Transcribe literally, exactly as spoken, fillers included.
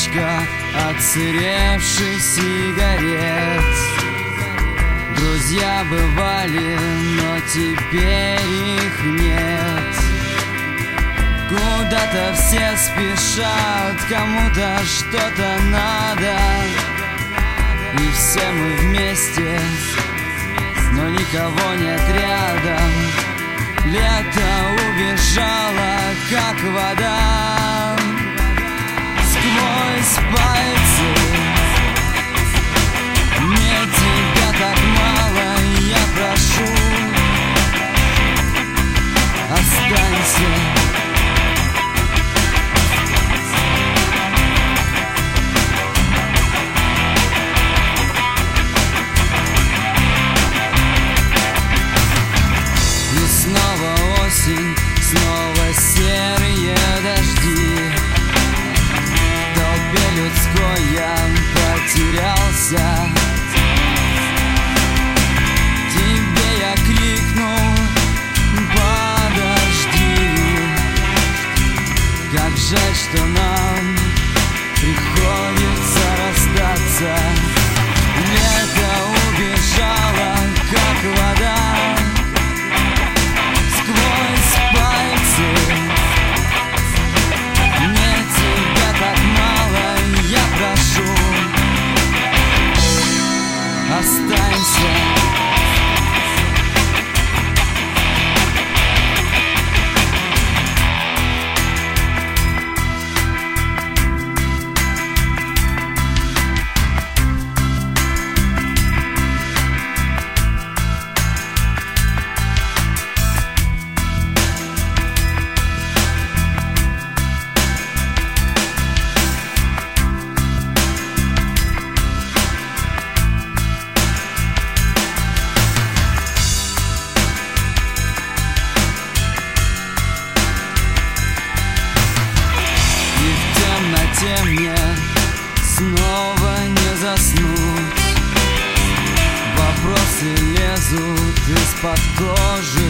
пачка отсыревших сигарет. Друзья бывали, но теперь их нет. Куда-то все спешат, кому-то что-то надо, и все мы вместе, но никого нет рядом. Лето убежало, как вода, сквозь пальцы. Мне тебя так мало, я прошу, останься. И снова осень, снова серые дожди. В толпе людской я потерялся. Тебе я крикнул: подожди. Как жаль, что нам приходится расстаться. Лето убежало, как вода, сквозь пальцы. Мне тебя так мало, я прошу, останься. Мне снова не заснуть. Вопросы лезут из-под кожи.